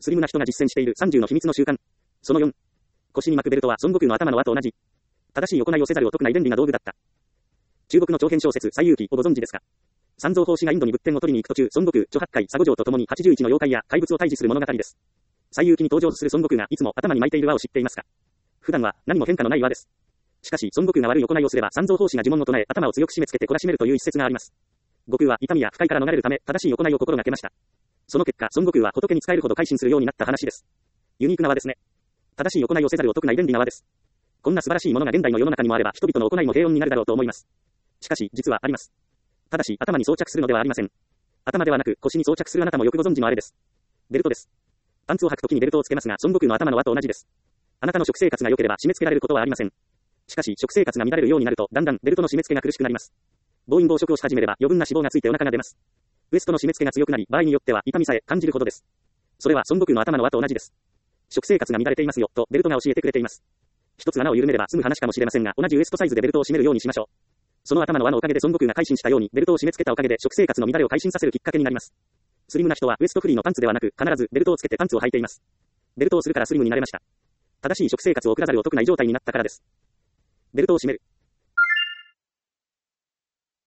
スリムな人が実践している30の秘密の習慣。その4。腰に巻くベルトは孫悟空の頭の輪と同じ。正しい行いをせざるを得ない便利な道具だった。中国の長編小説、西遊記をご存知ですか？三蔵法師がインドに仏典を取りに行く途中、孫悟空、猪八戒、沙悟浄と共に81の妖怪や怪物を退治する物語です。西遊記に登場する孫悟空がいつも頭に巻いている輪を知っていますか？普段は何も変化のない輪です。しかし孫悟空が悪い行いをすれば三蔵法師が呪文を唱え頭を強く締め付けて懲らしめるという一説があります。悟空は痛みや不快から逃れるため正しい行いを心がけました。その結果孫悟空は仏に仕えるほど改心するようになった話です。ユニークな輪ですね。正しい行いをせざるを得ない便利な輪です。こんな素晴らしいものが現代の世の中にもあれば人々の行いも平穏になるだろうと思います。しかし実はあります。ただし頭に装着するのではありません。頭ではなく腰に装着するあなたもよくご存知のあれです。ベルトです。パンツを履くときにベルトをつけますが孫悟空の頭の輪と同じです。あなたの食生活が良ければ締め付けられることはありません。しかし食生活が乱れるようになるとだんだんベルトの締め付けが苦しくなります。暴飲暴食をし始めれば余分な脂肪がついてお腹が出ます。ウエストの締め付けが強くなり場合によっては痛みさえ感じるほどです。それは孫悟空の頭の輪と同じです。食生活が乱れていますよとベルトが教えてくれています。一つ穴を緩めれば済む話かもしれませんが同じウエストサイズでベルトを締めるようにしましょう。その頭の輪のおかげで孫悟空が改心したようにベルトを締め付けたおかげで食生活の乱れを改心させるきっかけになります。スリムな人はウエストフリーのパンツではなく必ずベルトをつけてパンツを履いています。ベルトをするからスリムになれました。正しい食生活を送らざるを得ない状態になったからです。ベルトを締める。